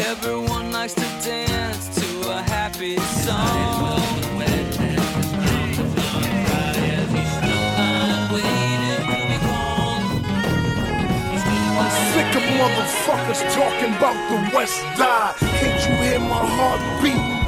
Everyone likes to dance to a happy song. I'm sick of motherfuckers talking about the West Side. Can't you hear my heart beat?